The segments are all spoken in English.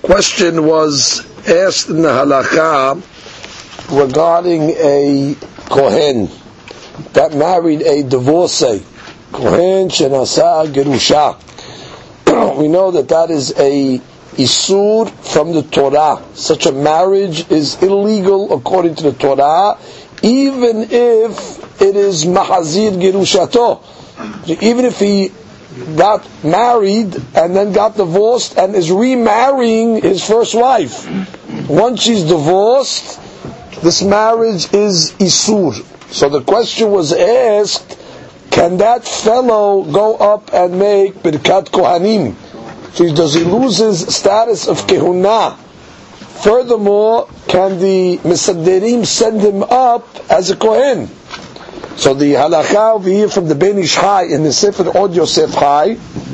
question was asked in the halakha regarding a kohen that married a divorcee. Kohen shenasa gerusha. We know that is a isur from the Torah. Such a marriage is illegal according to the Torah, even if it is mahazir gerushato. Even if he got married and then got divorced and is remarrying his first wife. Once she's divorced, this marriage is isur. So the question was asked, can that fellow go up and make birkat kohanim? So does he lose his status of kehuna? Furthermore, can the misaderim send him up as a kohen? So the halakha over here from the Ben Ish Chai in the Sefer Od Yosef Chai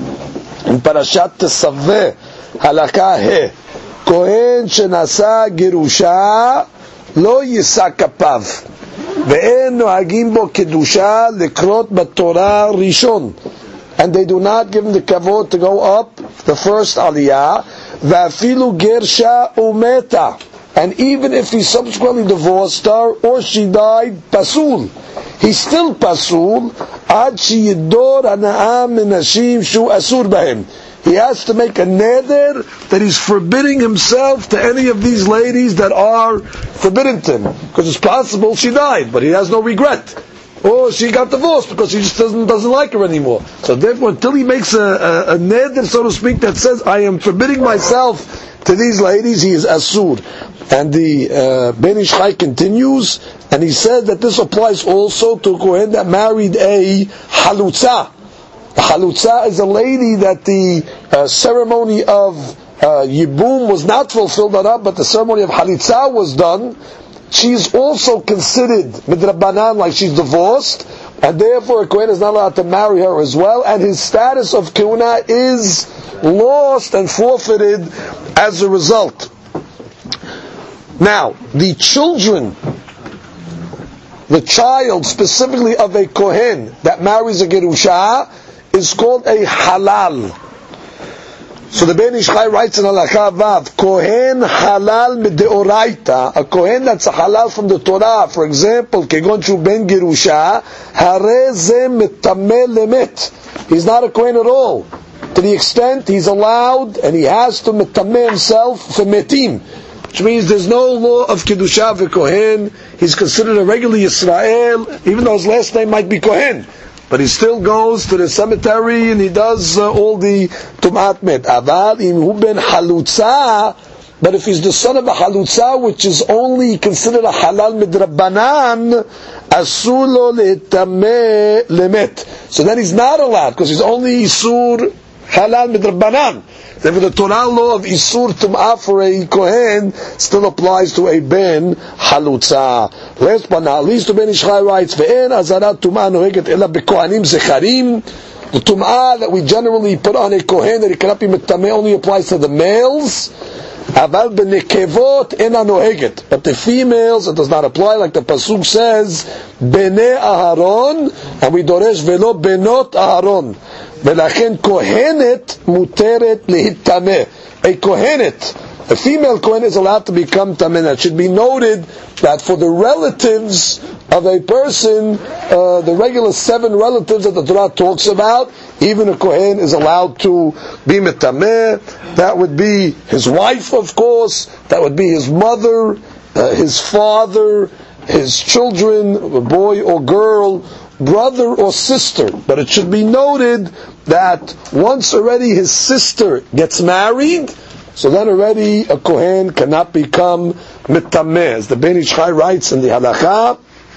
in Parashat Tesaveh, halakha he kohen shenasa gerusha lo yisak kapav ve'en nohagim bo kedusha lekrot b'Torah rishon, and they do not give him the kavod to go up the first aliyah, ve'afilu gersha umeta, and even if he subsequently divorced her or she died, pasul, he's still pasul, ad sheyidor hana'am minashim shu asur bahem. He has to make a neder that he's forbidding himself to any of these ladies that are forbidden to him. Because it's possible she died, but he has no regret. Or she got divorced because he just doesn't like her anymore. So therefore, until he makes a neder, so to speak, that says, I am forbidding myself to these ladies, he is asur. And the Ben Ish Chai continues, and he said that this applies also to a kohen that married a halutza. A halutza is a lady that the ceremony of yibum was not fulfilled on her, but the ceremony of halitza was done. She is also considered midrabanan, like she's divorced, and therefore a kohen is not allowed to marry her as well, and his status of kehuna is lost and forfeited as a result. Now, the child specifically of a kohen that marries a gerusha is called a halal. So the Ben Ish Chai writes in halakha vav, kohen halal mideoraita, a kohen that's a halal from the Torah, for example, kegon shu ben gerusha, hare ze metameh lemet. He's not a kohen at all, to the extent he's allowed and he has to metameh himself for metim, which means there's no law of kedusha for kohen. He's considered a regular Yisrael, even though his last name might be kohen. But he still goes to the cemetery and he does all the tumat met. Aval im hu ben halutza, but if he's the son of a halutza, which is only considered a halal midrabanan, asur lo letameh lemet. So then he's not allowed, because he's only isur halal midrabanan. Therefore, the Torah law of isur tum'ah for a kohen still applies to a ben halutza. Last but not least, the Ben Ish Chai writes, "Ve'en azarat tum'ah noheget ela bekohanim zecharim." The tum'ah that we generally put on a kohen that it cannot be metameh only applies to the males. Aval benekevot ena noheget, but the females it does not apply. Like the pasuk says, "Bnei Aharon," and we doresh velo benot Aharon. V'lachen kohenet muteret lehitameh. A kohenet, a female kohen, is allowed to become tameh. It should be noted that for the relatives of a person, the regular 7 relatives that the Torah talks about, even a kohen is allowed to be metameh. That would be his wife, of course. That would be his mother, his father, his children, a boy or girl, brother or sister. But it should be noted that once already his sister gets married, so then already a kohen cannot become metameh. As the Ben Ish Chai writes in the halakha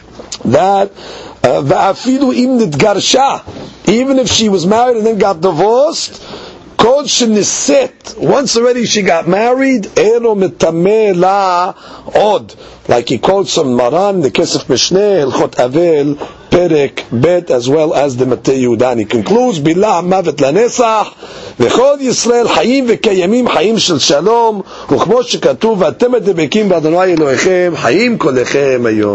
that va'afilu im nitgarsha, even if she was married and then got divorced, kol sheniset, once already she got married, eno metameh la od. Like he quotes from Maran, the Kesef Mishneh, Hilchot Avel, Perek Bet, as well as the Matei Yehuda. He concludes, Bilah Mavet Lanesach, V'chol Yisrael Hayim V'kayamim Hayim Shel Shalom, U'chmo Shekatuv, V'atem Debekim B'Adonai Elohechem, Hayim Kolechem Ayom.